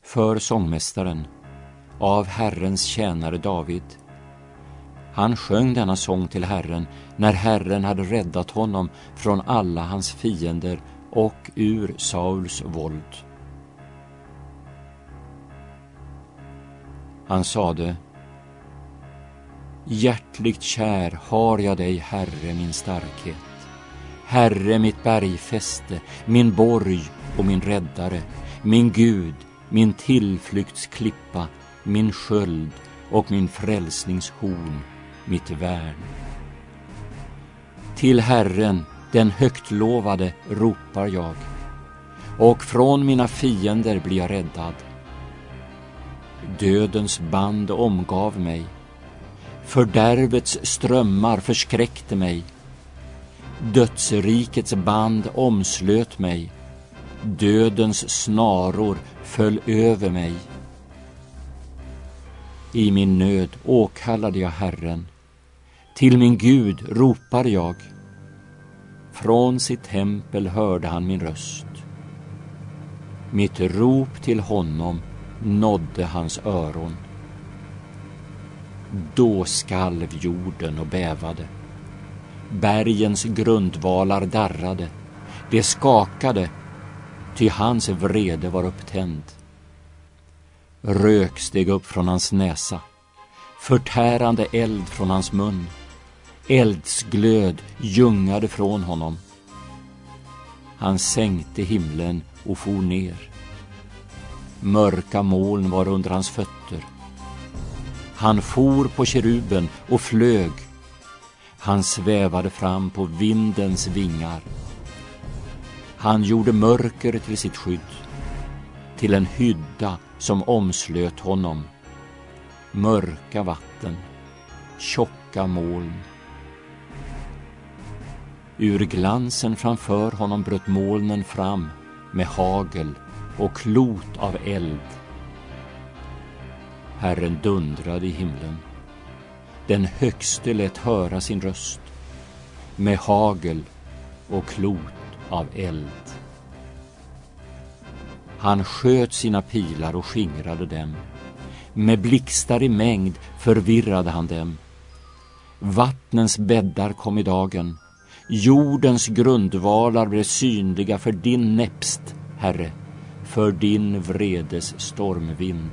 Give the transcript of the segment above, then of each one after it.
för sångmästaren, av Herrens tjänare David. Han sjöng denna sång till Herren när Herren hade räddat honom från alla hans fiender och ur Sauls våld. Han sade: hjärtligt kär har jag dig, Herre, min starkhet. Herre, mitt bergfäste, min borg och min räddare, min Gud, min tillflyktsklippa, min sköld och min frälsningshorn, mitt värn. Till Herren, den högtlovade, ropar jag, och från mina fiender blir jag räddad. Dödens band omgav mig, fördärvets strömmar förskräckte mig. Dödsrikets band omslöt mig, dödens snaror föll över mig. I min nöd åkallade jag Herren, till min Gud ropar jag. Från sitt tempel hörde han min röst. Mitt rop till honom nådde hans öron. Då skalv jorden och bävade. Bergens grundvalar darrade. Det skakade, ty hans vrede var upptänd. Rök steg upp från hans näsa, förtärande eld från hans mun. Eldsglöd ljungade från honom. Han sänkte himlen och for ner. Mörka moln var under hans fötter. Han for på keruben och flög. Han svävade fram på vindens vingar. Han gjorde mörker till sitt skydd, till en hydda som omslöt honom. Mörka vatten, tjocka moln. Ur glansen framför honom bröt molnen fram med hagel och klot av eld. Herren dundrade i himlen. Den högste lät höra sin röst med hagel och klot av eld. Han sköt sina pilar och skingrade dem. Med blixtar i mängd förvirrade han dem. Vattnens bäddar kom i dagen. Jordens grundvalar blev synliga för din näpst, Herre, för din vredes stormvind.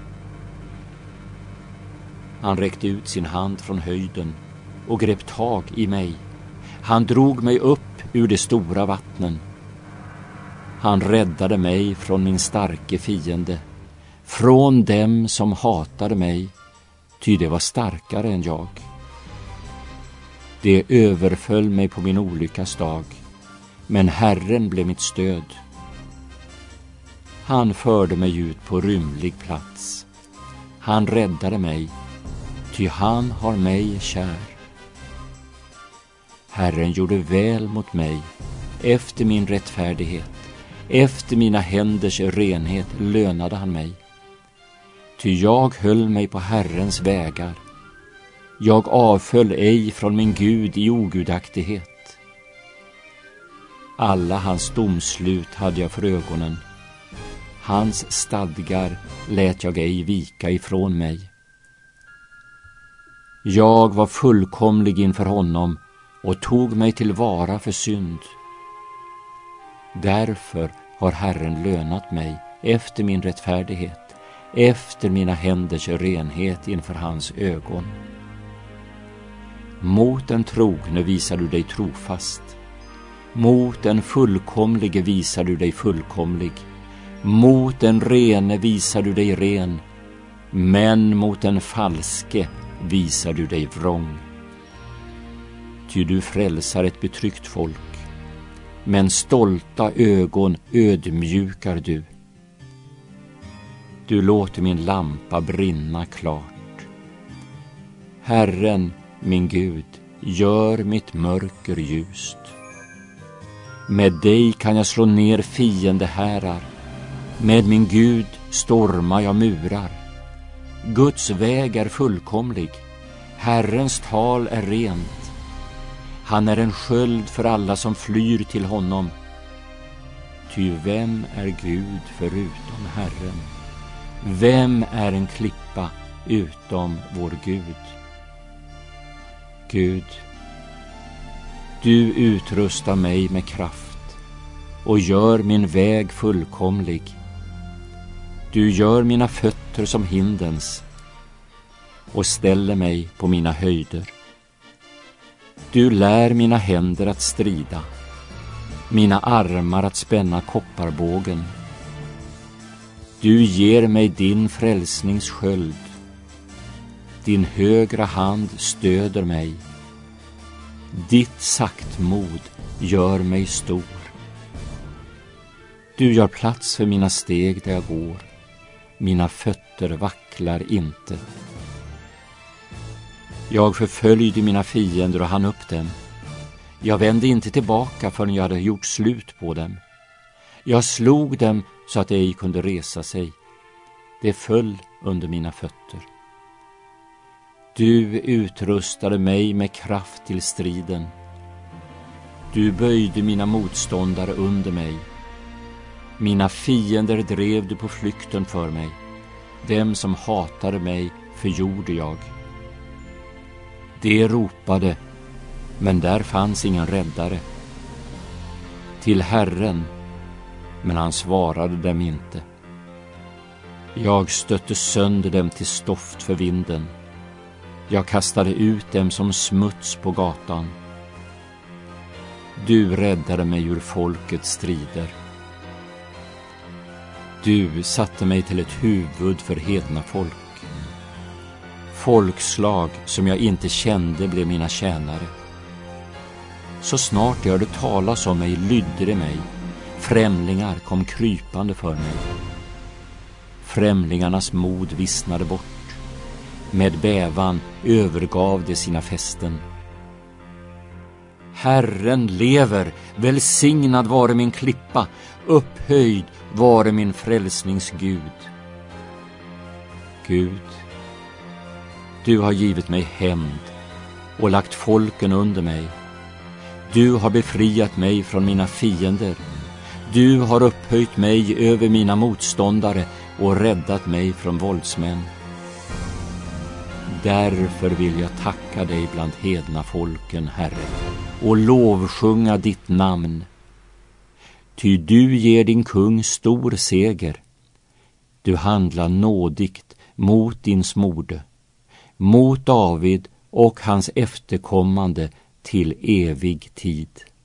Han räckte ut sin hand från höjden och grep tag i mig. Han drog mig upp ur de stora vattnen. Han räddade mig från min starke fiende, från dem som hatade mig, ty det var starkare än jag. Det överföll mig på min olyckas dag, men Herren blev mitt stöd. Han förde mig ut på rymlig plats. Han räddade mig, ty han har mig kär. Herren gjorde väl mot mig, efter min rättfärdighet, efter mina händers renhet lönade han mig. Ty jag höll mig på Herrens vägar. Jag avföll ej från min Gud i ogudaktighet. Alla hans domslut hade jag för ögonen. Hans stadgar lät jag ej vika ifrån mig. Jag var fullkomlig inför honom och tog mig till vara för synd. Därför har Herren lönat mig efter min rättfärdighet, efter mina händers renhet inför hans ögon. Mot den trogne visar du dig trofast. Mot den fullkomlige visar du dig fullkomlig. Mot den rene visar du dig ren. Men mot den falske visar du dig vrång. Ty du frälsar ett betryckt folk, men stolta ögon ödmjukar du. Du låter min lampa brinna klart. Herren, min Gud, gör mitt mörker ljust. Med dig kan jag slå ner fiendehärar. Med min Gud stormar jag murar. Guds väg är fullkomlig. Herrens tal är rent. Han är en sköld för alla som flyr till honom. Ty vem är Gud förutom Herren? Vem är en klippa utom vår Gud? Gud, du utrustar mig med kraft och gör min väg fullkomlig. Du gör mina fötter som hindens och ställer mig på mina höjder. Du lär mina händer att strida, mina armar att spänna kopparbågen. Du ger mig din frälsnings sköld. Din högra hand stöder mig. Ditt saktmod gör mig stor. Du gör plats för mina steg där jag går. Mina fötter vacklar inte. Jag förföljde mina fiender och hann upp dem. Jag vände inte tillbaka förrän jag hade gjort slut på dem. Jag slog dem så att de ej kunde resa sig. Det föll under mina fötter. Du utrustade mig med kraft till striden. Du böjde mina motståndare under mig. Mina fiender drev du på flykten för mig. Dem som hatade mig förgjorde jag. De ropade, men där fanns ingen räddare. Till Herren, men han svarade dem inte. Jag stötte sönder dem till stoft för vinden. Jag kastade ut dem som smuts på gatan. Du räddade mig ur folkets strider. Du satte mig till ett huvud för hedna folk. Folkslag som jag inte kände blev mina tjänare. Så snart jag hörde talas om mig lydde de mig. Främlingar kom krypande för mig. Främlingarnas mod vissnade bort. Med bävan övergav de sina fästen. Herren lever, välsignad vare min klippa, upphöjd vare min frälsnings Gud. Gud, du har givit mig hämnd och lagt folken under mig. Du har befriat mig från mina fiender. Du har upphöjt mig över mina motståndare och räddat mig från våldsmän. Därför vill jag tacka dig bland hedna folken, Herre, och lovsjunga ditt namn. Ty du ger din kung stor seger. Du handlar nådigt mot din smorde, mot David och hans efterkommande till evig tid.